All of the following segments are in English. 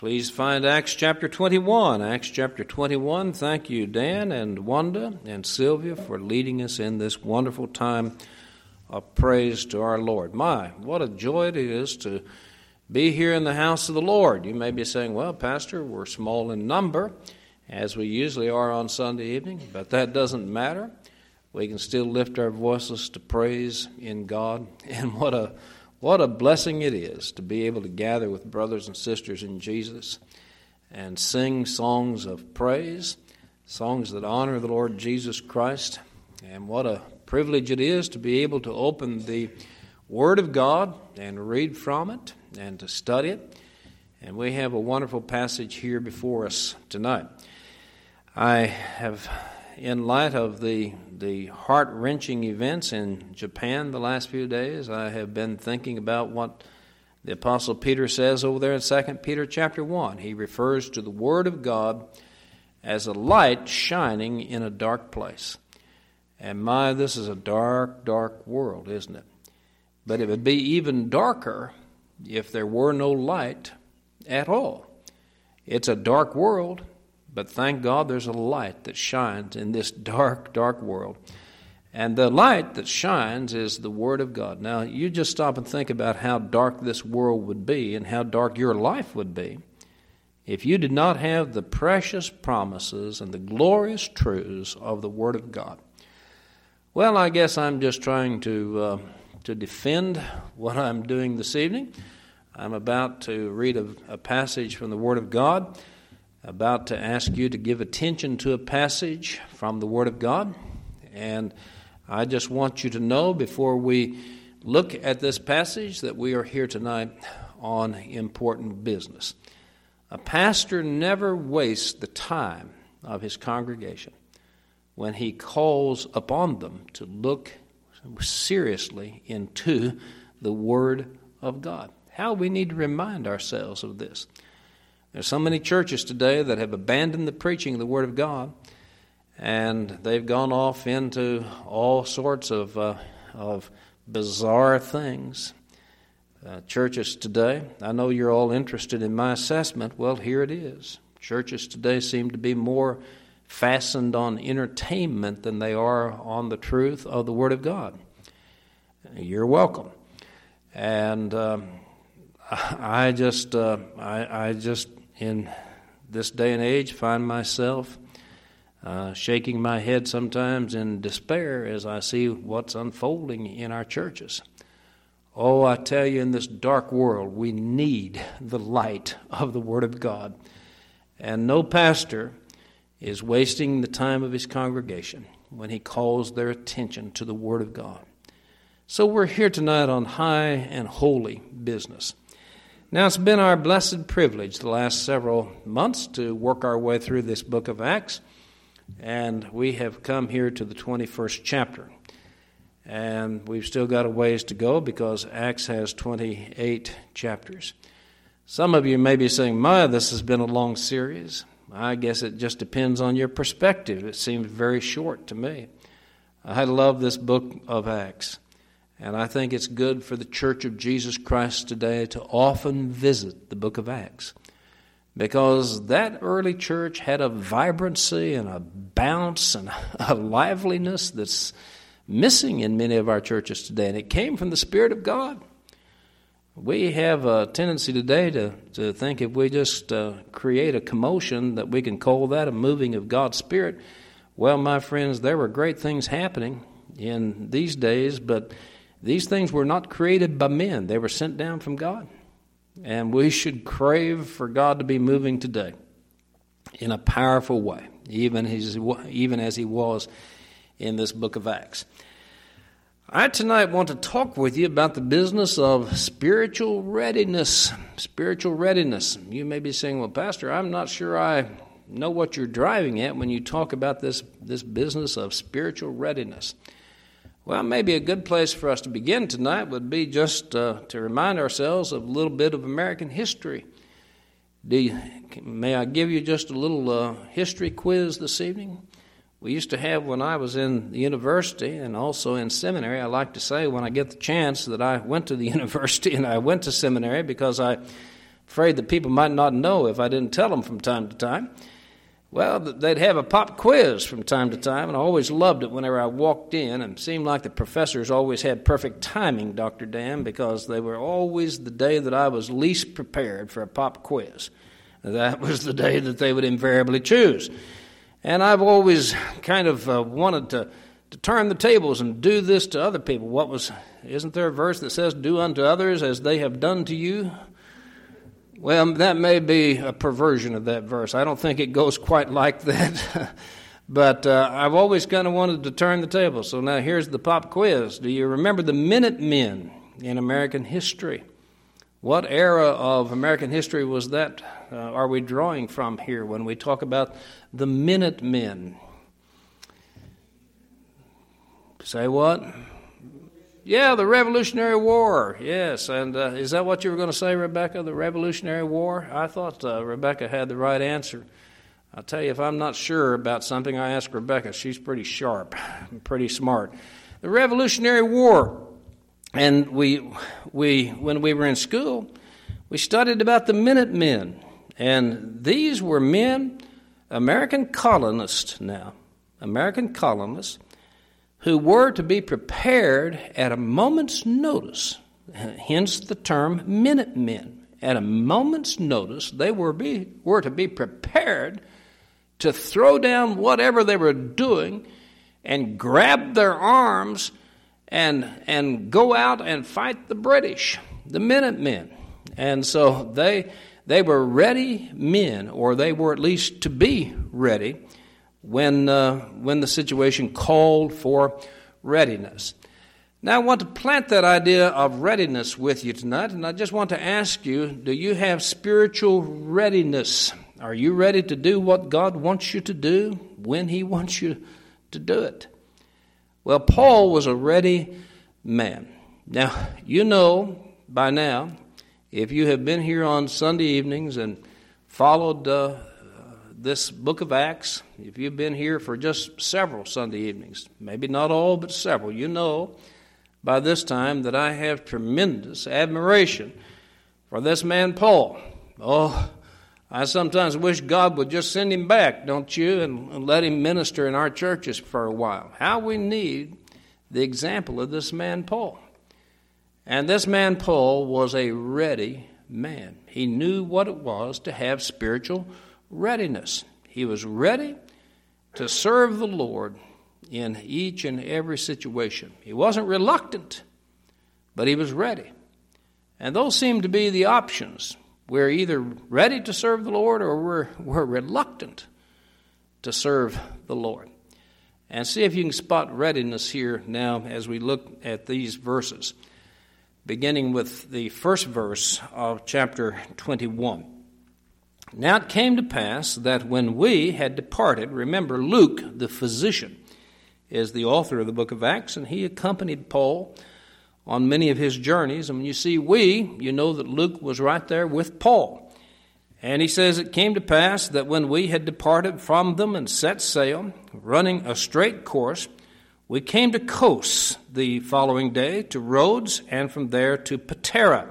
Please find Acts chapter 21. Acts chapter 21. Thank you, Dan and Wanda and Sylvia, for leading us in this wonderful time of praise to our Lord. My, what a joy it is to be here in the house of the Lord. You may be saying, well, Pastor, we're small in number, as we usually are on Sunday evening, but that doesn't matter. We can still lift our voices to praise in God, and what a blessing it is to be able to gather with brothers and sisters in Jesus and sing songs of praise, songs that honor the Lord Jesus Christ. And what a privilege it is to be able to open the Word of God and read from it and to study it. And we have a wonderful passage here before us tonight. I have, in light of the heart-wrenching events in Japan the last few days, I have been thinking about what the Apostle Peter says over there in 2 Peter chapter 1. He refers to the Word of God as a light shining in a dark place. And my, this is a dark, dark world, isn't it? But it would be even darker if there were no light at all. It's a dark world, but thank God there's a light that shines in this dark, dark world. And the light that shines is the Word of God. Now, you just stop and think about how dark this world would be and how dark your life would be if you did not have the precious promises and the glorious truths of the Word of God. Well, I guess I'm just trying to defend what I'm doing this evening. I'm about to read a passage from the Word of God, about to ask you to give attention to a passage from the Word of God. And I just want you to know before we look at this passage that we are here tonight on important business. A pastor never wastes the time of his congregation when he calls upon them to look seriously into the Word of God. How we need to remind ourselves of this. There's so many churches today that have abandoned the preaching of the Word of God, and they've gone off into all sorts of bizarre things. Churches today, I know you're all interested in my assessment. Well, here it is. Churches today seem to be more fastened on entertainment than they are on the truth of the Word of God. You're welcome. And I just in this day and age find myself shaking my head sometimes in despair as I see what's unfolding in our churches. Oh, I tell you, in this dark world, we need the light of the Word of God. And no pastor is wasting the time of his congregation when he calls their attention to the Word of God. So we're here tonight on high and holy business. Now, it's been our blessed privilege the last several months to work our way through this book of Acts, and we have come here to the 21st chapter. And we've still got a ways to go because Acts has 28 chapters. Some of you may be saying, my, this has been a long series. I guess it just depends on your perspective. It seems very short to me. I love this book of Acts. And I think it's good for the Church of Jesus Christ today to often visit the book of Acts, because that early church had a vibrancy and a bounce and a liveliness that's missing in many of our churches today, and it came from the Spirit of God. We have a tendency today to think if we just create a commotion that we can call that a moving of God's Spirit. Well, my friends, there were great things happening in these days, but these things were not created by men. They were sent down from God. And we should crave for God to be moving today in a powerful way, even as he was in this book of Acts. I tonight want to talk with you about the business of spiritual readiness. Spiritual readiness. You may be saying, well, Pastor, I'm not sure I know what you're driving at when you talk about this business of spiritual readiness. Well, maybe a good place for us to begin tonight would be just to remind ourselves of a little bit of American history. May I give you just a little history quiz this evening? We used to have, when I was in the university and also in seminary, I like to say when I get the chance that I went to the university and I went to seminary because I afraid that people might not know if I didn't tell them from time to time. Well, they'd have a pop quiz from time to time, and I always loved it whenever I walked in, and it seemed like the professors always had perfect timing, Dr. Dan, because they were always the day that I was least prepared for a pop quiz. That was the day that they would invariably choose. And I've always kind of wanted to turn the tables and do this to other people. Isn't there a verse that says, "Do unto others as they have done to you"? Well, that may be a perversion of that verse. I don't think it goes quite like that. But I've always kind of wanted to turn the table. So now here's the pop quiz. Do you remember the Minutemen in American history? What era of American history was that? Are we drawing from here when we talk about the Minutemen? Say what? Yeah, the Revolutionary War. Yes, and is that what you were going to say, Rebecca, the Revolutionary War? I thought Rebecca had the right answer. I'll tell you, if I'm not sure about something, I ask Rebecca. She's pretty sharp, pretty smart. The Revolutionary War. And when we were in school, we studied about the Minutemen. And these were men, American colonists, who were to be prepared at a moment's notice, hence the term Minutemen. At a moment's notice, they were to be prepared to throw down whatever they were doing and grab their arms and go out and fight the British, the Minutemen. And so they were ready men, or they were at least to be ready, when the situation called for readiness. Now, I want to plant that idea of readiness with you tonight, and I just want to ask you, do you have spiritual readiness? Are you ready to do what God wants you to do when He wants you to do it? Well, Paul was a ready man. Now, you know by now, if you have been here on Sunday evenings and followed this book of Acts, if you've been here for just several Sunday evenings, maybe not all, but several, you know by this time that I have tremendous admiration for this man Paul. Oh, I sometimes wish God would just send him back, don't you, and let him minister in our churches for a while. How we need the example of this man Paul. And this man Paul was a ready man. He knew what it was to have spiritual readiness. He was ready to serve the Lord in each and every situation. He wasn't reluctant, but he was ready. And those seem to be the options. We're either ready to serve the Lord or we're reluctant to serve the Lord. And see if you can spot readiness here now as we look at these verses, beginning with the first verse of chapter 21. Now it came to pass that when we had departed, remember Luke, the physician, is the author of the book of Acts, and he accompanied Paul on many of his journeys. And when you see we, you know that Luke was right there with Paul. And he says, it came to pass that when we had departed from them and set sail, running a straight course, we came to Kos the following day, to Rhodes, and from there to Patara.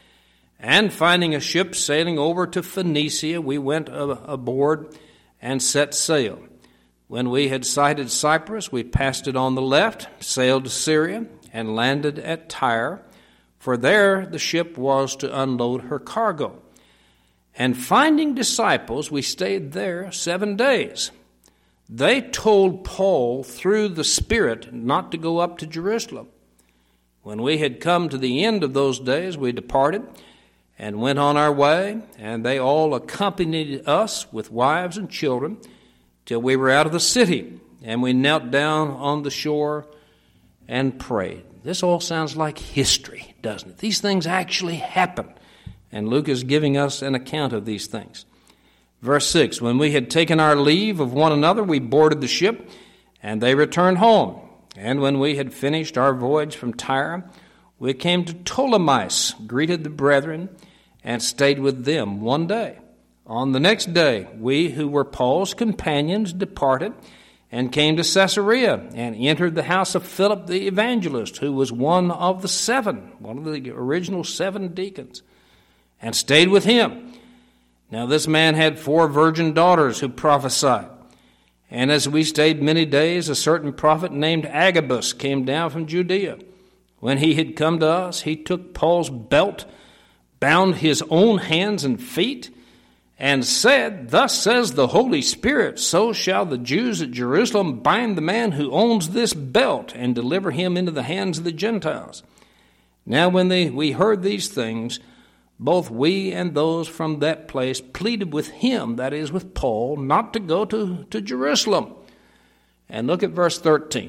And finding a ship sailing over to Phoenicia, we went aboard and set sail. When we had sighted Cyprus, we passed it on the left, sailed to Syria, and landed at Tyre, for there the ship was to unload her cargo. And finding disciples, we stayed there 7 days. They told Paul through the Spirit not to go up to Jerusalem. When we had come to the end of those days, we departed and went on our way, and they all accompanied us with wives and children till we were out of the city, and we knelt down on the shore and prayed. This all sounds like history, doesn't it? These things actually happen, and Luke is giving us an account of these things. Verse 6, when we had taken our leave of one another, we boarded the ship, and they returned home. And when we had finished our voyage from Tyre, we came to Ptolemais, greeted the brethren, and stayed with them 1 day. On the next day, we who were Paul's companions departed and came to Caesarea and entered the house of Philip the evangelist, who was one of the 7, one of the original 7 deacons. and stayed with him. Now this man had 4 virgin daughters who prophesied. And as we stayed many days, a certain prophet named Agabus came down from Judea. When he had come to us, he took Paul's belt, bound his own hands and feet, and said, Thus says the Holy Spirit, so shall the Jews at Jerusalem bind the man who owns this belt and deliver him into the hands of the Gentiles. Now when we heard these things, both we and those from that place pleaded with him, that is with Paul, not to go to Jerusalem. And look at verse 13.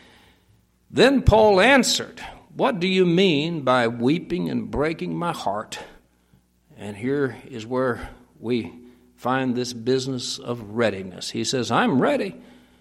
Then Paul answered, What do you mean by weeping and breaking my heart? And here is where we find this business of readiness. He says, I'm ready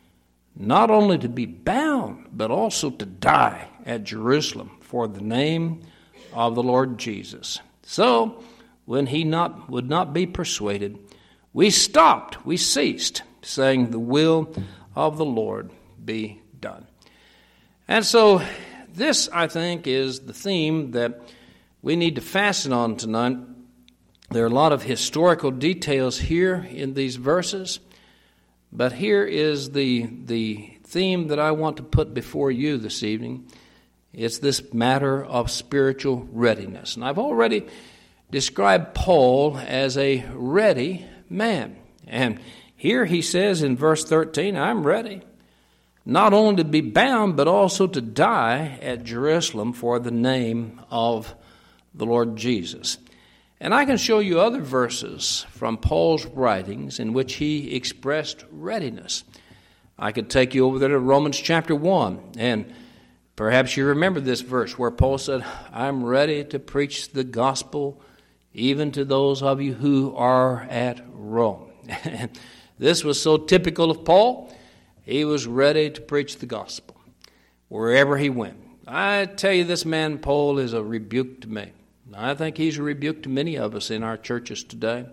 not only to be bound, but also to die at Jerusalem for the name of the Lord Jesus. So, when he would not be persuaded, we ceased, saying, The will of the Lord be done. And so, this, I think, is the theme that we need to fasten on tonight. There are a lot of historical details here in these verses, but here is the theme that I want to put before you this evening. It's this matter of spiritual readiness. And I've already described Paul as a ready man. And here he says in verse 13, I'm ready, not only to be bound, but also to die at Jerusalem for the name of the Lord Jesus. And I can show you other verses from Paul's writings in which he expressed readiness. I could take you over there to Romans chapter 1, and perhaps you remember this verse where Paul said, I'm ready to preach the gospel even to those of you who are at Rome. This was so typical of Paul. He was ready to preach the gospel wherever he went. I tell you, this man Paul is a rebuke to me. I think he's a rebuke to many of us in our churches today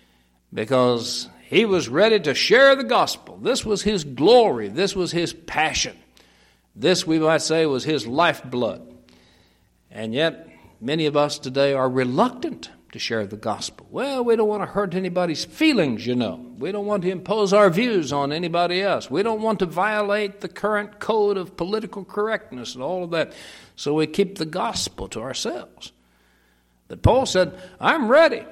because he was ready to share the gospel. This was his glory. This was his passion. This, we might say, was his lifeblood. And yet, many of us today are reluctant to share the gospel. Well, we don't want to hurt anybody's feelings, you know. We don't want to impose our views on anybody else. We don't want to violate the current code of political correctness and all of that. So we keep the gospel to ourselves. But Paul said, I'm ready.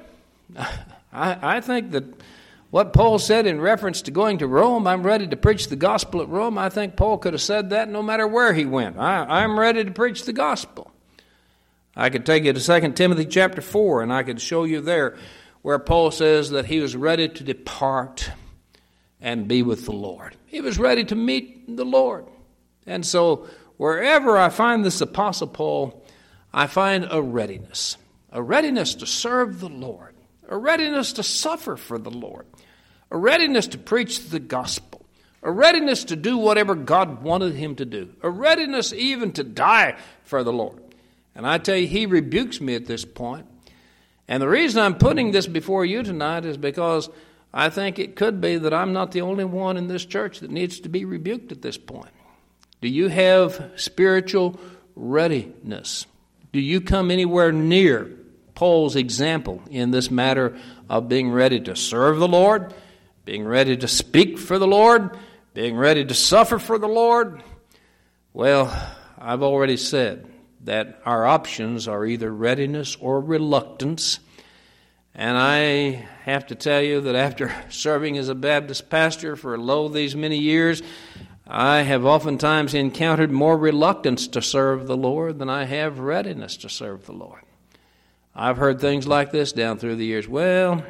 I think that what Paul said in reference to going to Rome, I'm ready to preach the gospel at Rome, I think Paul could have said that no matter where he went. I'm ready to preach the gospel. I could take you to 2 Timothy chapter 4, and I could show you there where Paul says that he was ready to depart and be with the Lord. He was ready to meet the Lord. And so wherever I find this Apostle Paul, I find a readiness to serve the Lord, a readiness to suffer for the Lord, a readiness to preach the gospel, a readiness to do whatever God wanted him to do, a readiness even to die for the Lord. And I tell you, he rebukes me at this point. And the reason I'm putting this before you tonight is because I think it could be that I'm not the only one in this church that needs to be rebuked at this point. Do you have spiritual readiness? Do you come anywhere near Paul's example in this matter of being ready to serve the Lord, being ready to speak for the Lord, being ready to suffer for the Lord? Well, I've already said that our options are either readiness or reluctance. And I have to tell you that after serving as a Baptist pastor for these many years, I have oftentimes encountered more reluctance to serve the Lord than I have readiness to serve the Lord. I've heard things like this down through the years. Well,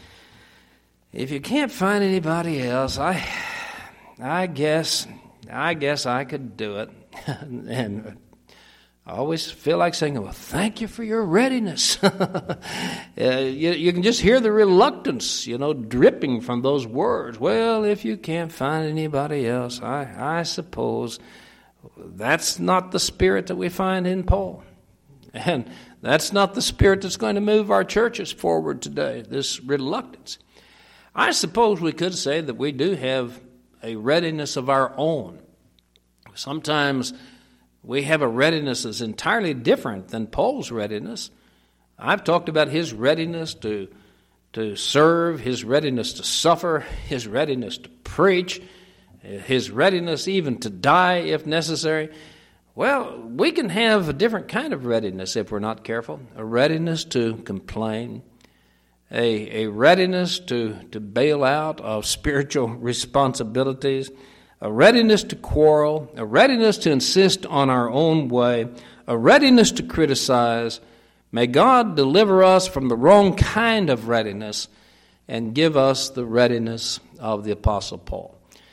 if you can't find anybody else, I guess I could do it. And I always feel like saying, well, thank you for your readiness. You can just hear the reluctance, dripping from those words. Well, if you can't find anybody else, I suppose that's not the spirit that we find in Paul. And that's not the spirit that's going to move our churches forward today, this reluctance. I suppose we could say that we do have a readiness of our own. Sometimes we have a readiness that's entirely different than Paul's readiness. I've talked about his readiness to serve, his readiness to suffer, his readiness to preach, his readiness even to die if necessary. Well, we can have a different kind of readiness if we're not careful. A readiness to complain, a readiness to bail out of spiritual responsibilities, a readiness to quarrel, a readiness to insist on our own way, a readiness to criticize. May God deliver us from the wrong kind of readiness and give us the readiness of the Apostle Paul.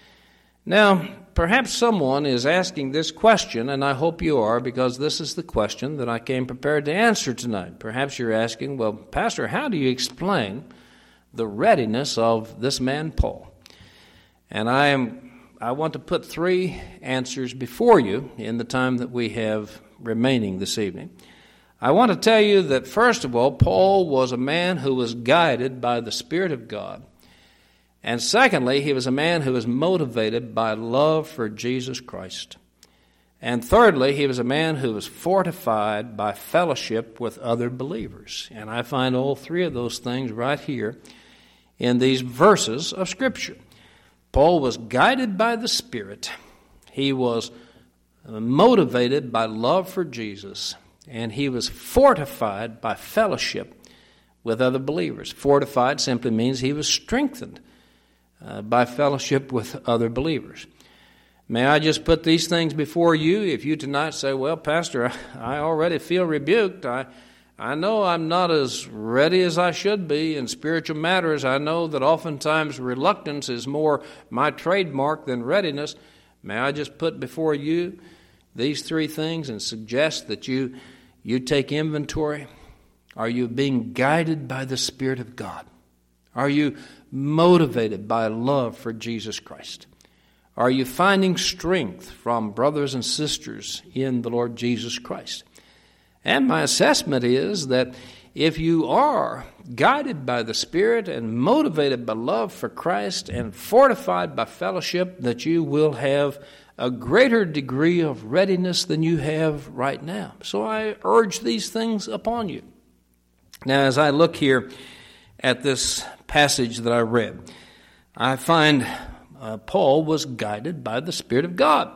Now, perhaps someone is asking this question, and I hope you are, because this is the question that I came prepared to answer tonight. Perhaps you're asking, well, Pastor, how do you explain the readiness of this man Paul? And I want to put three answers before you in the time that we have remaining this evening. I want to tell you that, first of all, Paul was a man who was guided by the Spirit of God. And secondly, he was a man who was motivated by love for Jesus Christ. And thirdly, he was a man who was fortified by fellowship with other believers. And I find all three of those things right here in these verses of Scripture. Paul was guided by the Spirit. He was motivated by love for Jesus. And he was fortified by fellowship with other believers. Fortified simply means he was strengthened by fellowship with other believers. May I just put these things before you? If you tonight say, well, Pastor, I already feel rebuked. I know I'm not as ready as I should be in spiritual matters. I know that oftentimes reluctance is more my trademark than readiness. May I just put before you these three things and suggest that you take inventory? Are you being guided by the Spirit of God? Are you motivated by love for Jesus Christ? Are you finding strength from brothers and sisters in the Lord Jesus Christ? And my assessment is that if you are guided by the Spirit and motivated by love for Christ and fortified by fellowship, that you will have a greater degree of readiness than you have right now. So I urge these things upon you. Now, as I look here at this passage that I read, I find Paul was guided by the Spirit of God.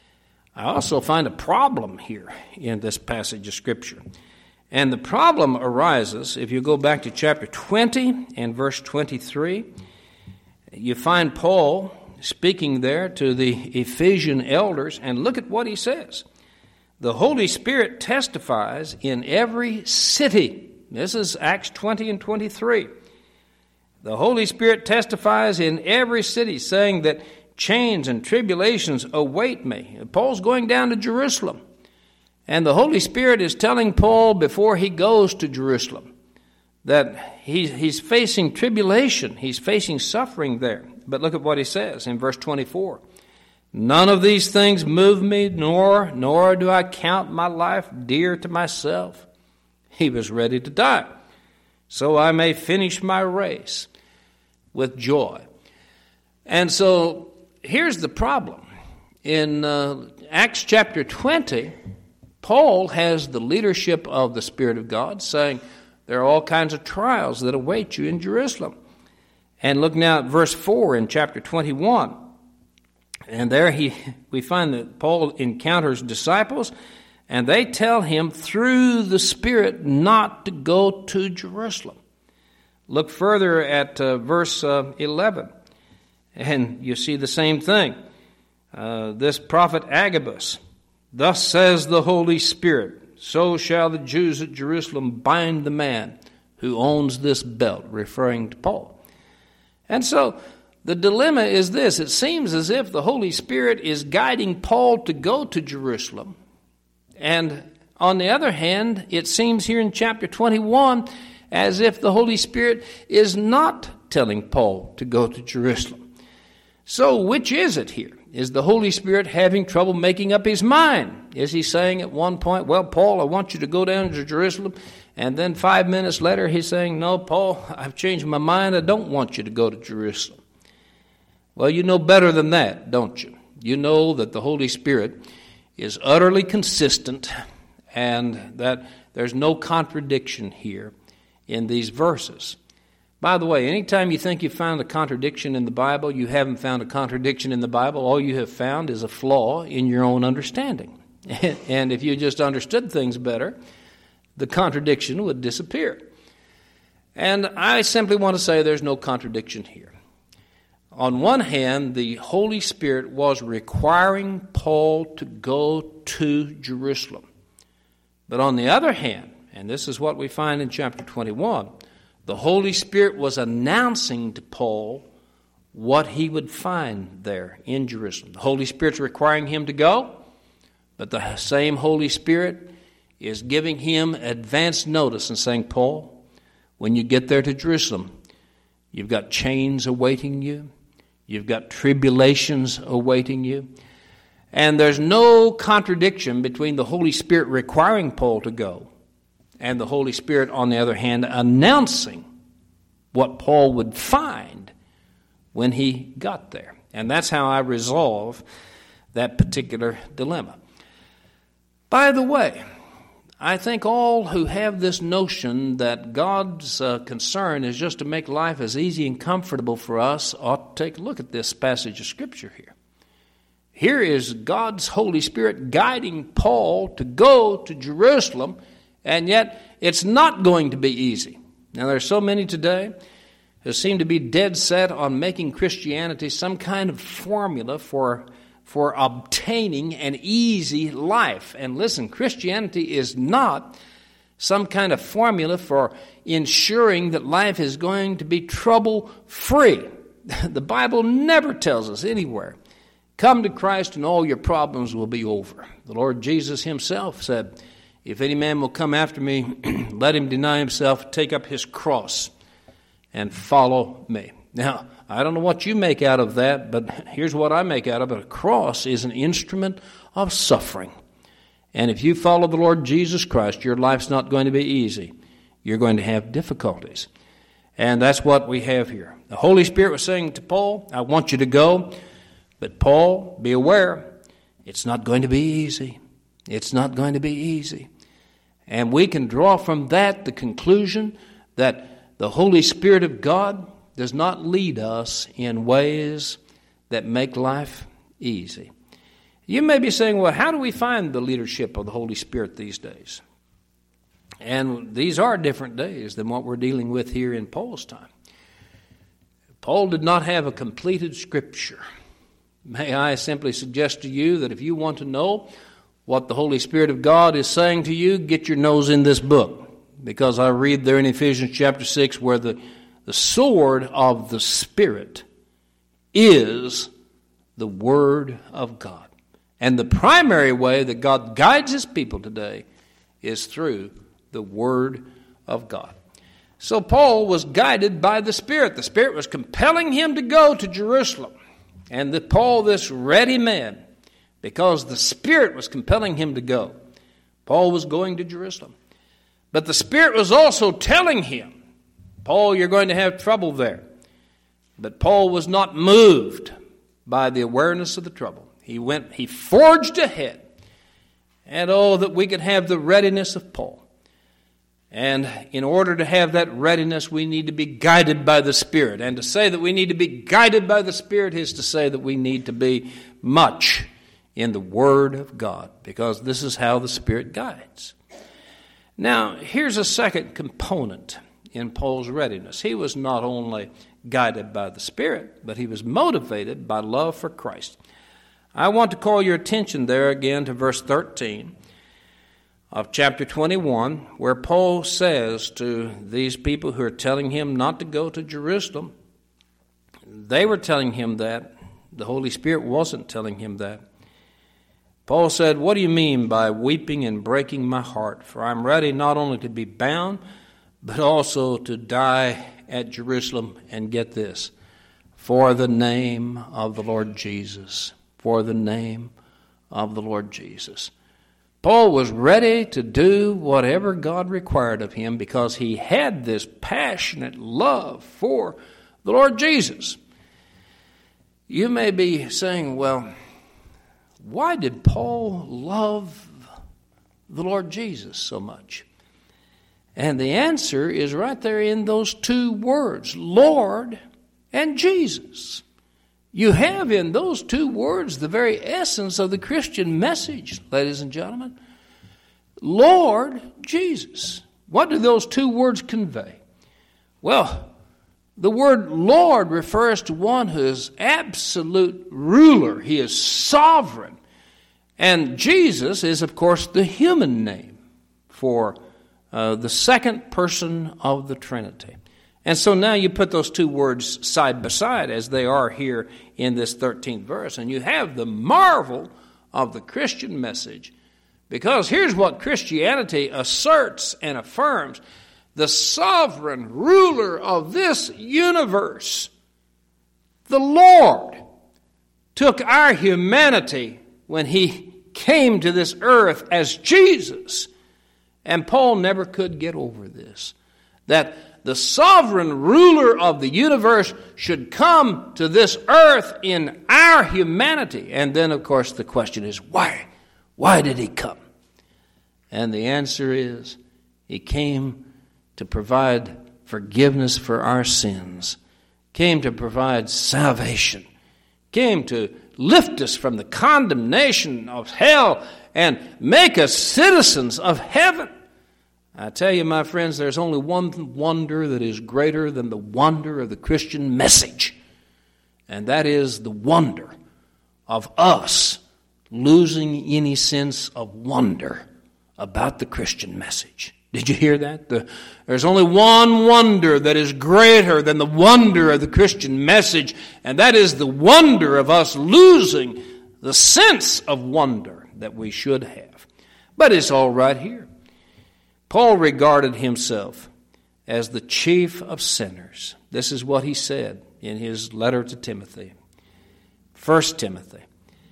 I also find a problem here in this passage of Scripture. And the problem arises, if you go back to chapter 20 and verse 23, you find Paul speaking there to the Ephesian elders, and look at what he says. The Holy Spirit testifies in every city. This is Acts 20 and 23. The Holy Spirit testifies in every city, saying that chains and tribulations await me. Paul's going down to Jerusalem. And the Holy Spirit is telling Paul before he goes to Jerusalem that he's facing tribulation. He's facing suffering there. But look at what he says in verse 24. None of these things move me, nor do I count my life dear to myself. He was ready to die, so I may finish my race with joy. And so here's the problem. In Acts chapter 20, Paul has the leadership of the Spirit of God saying there are all kinds of trials that await you in Jerusalem. And look now at verse 4 in chapter 21. And there we find that Paul encounters disciples, and they tell him through the Spirit not to go to Jerusalem. Look further at verse 11, and you see the same thing. This prophet Agabus, thus says the Holy Spirit, so shall the Jews at Jerusalem bind the man who owns this belt, referring to Paul. And so the dilemma is this. It seems as if the Holy Spirit is guiding Paul to go to Jerusalem. And on the other hand, it seems here in chapter 21 as if the Holy Spirit is not telling Paul to go to Jerusalem. So which is it here? Is the Holy Spirit having trouble making up his mind? Is he saying at one point, well, Paul, I want you to go down to Jerusalem, and then 5 minutes later he's saying, no, Paul, I've changed my mind. I don't want you to go to Jerusalem. Well, you know better than that, don't you? You know that the Holy Spirit is utterly consistent and that there's no contradiction here in these verses. By the way, anytime you think you've found a contradiction in the Bible, you haven't found a contradiction in the Bible. All you have found is a flaw in your own understanding. And if you just understood things better, the contradiction would disappear. And I simply want to say there's no contradiction here. On one hand, the Holy Spirit was requiring Paul to go to Jerusalem. But on the other hand, and this is what we find in chapter 21, the Holy Spirit was announcing to Paul what he would find there in Jerusalem. The Holy Spirit's requiring him to go, but the same Holy Spirit is giving him advance notice and saying, Paul, when you get there to Jerusalem, you've got chains awaiting you, you've got tribulations awaiting you, and there's no contradiction between the Holy Spirit requiring Paul to go and the Holy Spirit, on the other hand, announcing what Paul would find when he got there. And that's how I resolve that particular dilemma. By the way, I think all who have this notion that God's concern is just to make life as easy and comfortable for us ought to take a look at this passage of Scripture here. Here is God's Holy Spirit guiding Paul to go to Jerusalem, and yet it's not going to be easy. Now, there are so many today who seem to be dead set on making Christianity some kind of formula for obtaining an easy life. And listen, Christianity is not some kind of formula for ensuring that life is going to be trouble-free. The Bible never tells us anywhere, come to Christ and all your problems will be over. The Lord Jesus himself said, if any man will come after me, let him deny himself, take up his cross, and follow me. Now, I don't know what you make out of that, but here's what I make out of it. A cross is an instrument of suffering. And if you follow the Lord Jesus Christ, your life's not going to be easy. You're going to have difficulties. And that's what we have here. The Holy Spirit was saying to Paul, I want you to go, but Paul, be aware, it's not going to be easy. It's not going to be easy. And we can draw from that the conclusion that the Holy Spirit of God does not lead us in ways that make life easy. You may be saying, well, how do we find the leadership of the Holy Spirit these days? And these are different days than what we're dealing with here in Paul's time. Paul did not have a completed scripture. May I simply suggest to you that if you want to know what the Holy Spirit of God is saying to you, get your nose in this book. Because I read there in Ephesians chapter 6 where the sword of the Spirit is the Word of God. And the primary way that God guides His people today is through the Word of God. So Paul was guided by the Spirit. The Spirit was compelling him to go to Jerusalem. And Paul, this ready man, because the Spirit was compelling him to go, Paul was going to Jerusalem. But the Spirit was also telling him, Paul, you're going to have trouble there. But Paul was not moved by the awareness of the trouble. He forged ahead. And oh, that we could have the readiness of Paul. And in order to have that readiness, we need to be guided by the Spirit. And to say that we need to be guided by the Spirit is to say that we need to be much in the Word of God, because this is how the Spirit guides. Now, here's a second component in Paul's readiness. He was not only guided by the Spirit, but he was motivated by love for Christ. I want to call your attention there again to verse 13 of chapter 21, where Paul says to these people who are telling him not to go to Jerusalem, they were telling him that. The Holy Spirit wasn't telling him that. Paul said, what do you mean by weeping and breaking my heart? For I'm ready not only to be bound, but also to die at Jerusalem. And get this, for the name of the Lord Jesus. For the name of the Lord Jesus. Paul was ready to do whatever God required of him because he had this passionate love for the Lord Jesus. You may be saying, well, why did Paul love the Lord Jesus so much? And the answer is right there in those two words, Lord and Jesus. You have in those two words the very essence of the Christian message, ladies and gentlemen. Lord Jesus. What do those two words convey? Well, the word Lord refers to one who is absolute ruler. He is sovereign. And Jesus is, of course, the human name for the second person of the Trinity. And so now you put those two words side by side as they are here in this 13th verse, and you have the marvel of the Christian message. Because here's what Christianity asserts and affirms. The sovereign ruler of this universe, the Lord, took our humanity when He came to this earth as Jesus. And Paul never could get over this. That the sovereign ruler of the universe should come to this earth in our humanity. And then, of course, the question is, why? Why did He come? And the answer is, He came to provide forgiveness for our sins, came to provide salvation, came to lift us from the condemnation of hell and make us citizens of heaven. I tell you, my friends, there's only one wonder that is greater than the wonder of the Christian message, and that is the wonder of us losing any sense of wonder about the Christian message. Did you hear that? There's only one wonder that is greater than the wonder of the Christian message, and that is the wonder of us losing the sense of wonder that we should have. But it's all right here. Paul regarded himself as the chief of sinners. This is what he said in his letter to Timothy, 1 Timothy.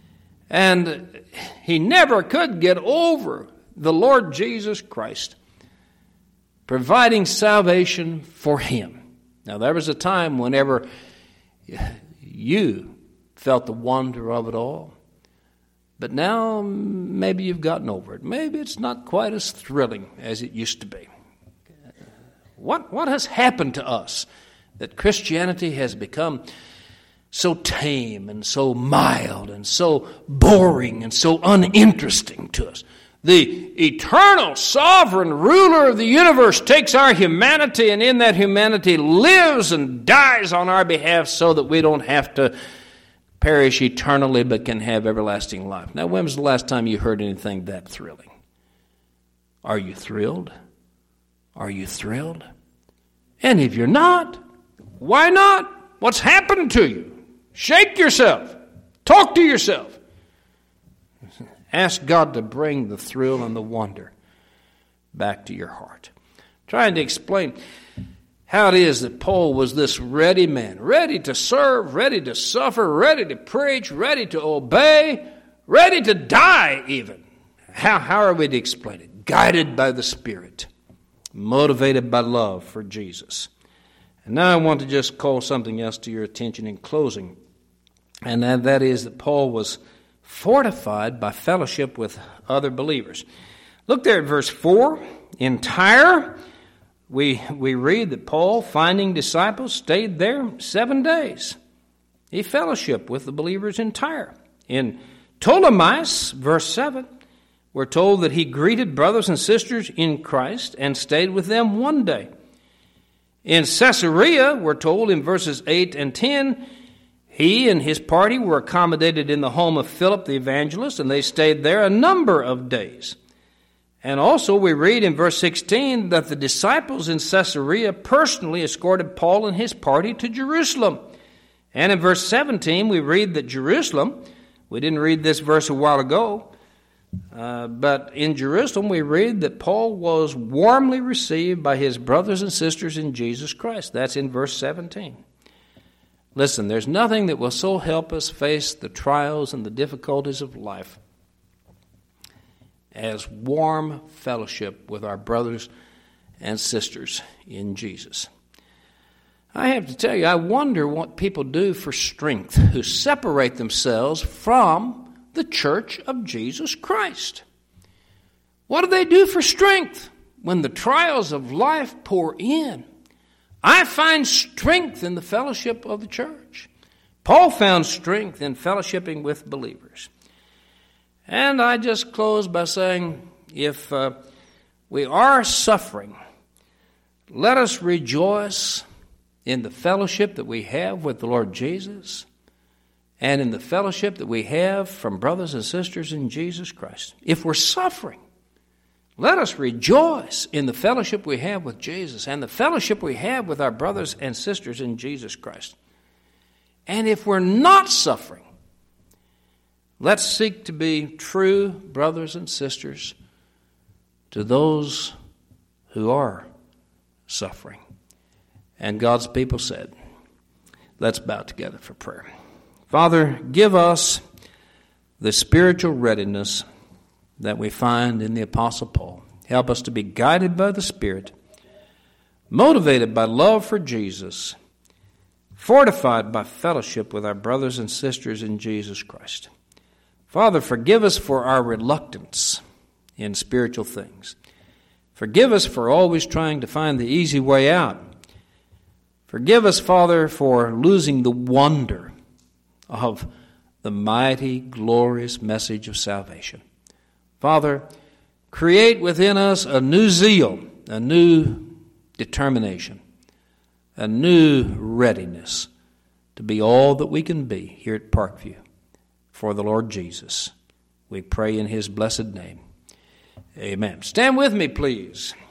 And he never could get over the Lord Jesus Christ providing salvation for him. Now, there was a time whenever you felt the wonder of it all, but now maybe you've gotten over it. Maybe it's not quite as thrilling as it used to be. What has happened to us that Christianity has become so tame and so mild and so boring and so uninteresting to us? The eternal sovereign ruler of the universe takes our humanity, and in that humanity lives and dies on our behalf so that we don't have to perish eternally but can have everlasting life. Now, when was the last time you heard anything that thrilling? Are you thrilled? Are you thrilled? And if you're not, why not? What's happened to you? Shake yourself. Talk to yourself. Ask God to bring the thrill and the wonder back to your heart. Trying to explain how it is that Paul was this ready man, ready to serve, ready to suffer, ready to preach, ready to obey, ready to die even. How are we to explain it? Guided by the Spirit, motivated by love for Jesus. And now I want to just call something else to your attention in closing, and that is that Paul was fortified by fellowship with other believers. Look there at verse 4. In Tyre, we read that Paul, finding disciples, stayed there 7 days. He fellowshiped with the believers in Tyre. In Ptolemais, verse 7, we're told that he greeted brothers and sisters in Christ and stayed with them 1 day. In Caesarea, we're told in verses 8 and 10, he and his party were accommodated in the home of Philip the evangelist, and they stayed there a number of days. And also we read in verse 16 that the disciples in Caesarea personally escorted Paul and his party to Jerusalem. And in verse 17 we read that Jerusalem, we didn't read this verse a while ago, but in Jerusalem we read that Paul was warmly received by his brothers and sisters in Jesus Christ. That's in verse 17. Listen, there's nothing that will so help us face the trials and the difficulties of life as warm fellowship with our brothers and sisters in Jesus. I have to tell you, I wonder what people do for strength who separate themselves from the church of Jesus Christ. What do they do for strength? when the trials of life pour in, I find strength in the fellowship of the church. Paul found strength in fellowshipping with believers. And I just close by saying, if we are suffering, let us rejoice in the fellowship that we have with the Lord Jesus and in the fellowship that we have from brothers and sisters in Jesus Christ. If we're suffering, let us rejoice in the fellowship we have with Jesus and the fellowship we have with our brothers and sisters in Jesus Christ. And if we're not suffering, let's seek to be true brothers and sisters to those who are suffering. And God's people said, let's bow together for prayer. Father, give us the spiritual readiness that we find in the Apostle Paul. Help us to be guided by the Spirit, motivated by love for Jesus, fortified by fellowship with our brothers and sisters in Jesus Christ. Father, forgive us for our reluctance in spiritual things. Forgive us for always trying to find the easy way out. Forgive us, Father, for losing the wonder of the mighty, glorious message of salvation. Father, create within us a new zeal, a new determination, a new readiness to be all that we can be here at Parkview for the Lord Jesus. We pray in His blessed name. Amen. Stand with me, please.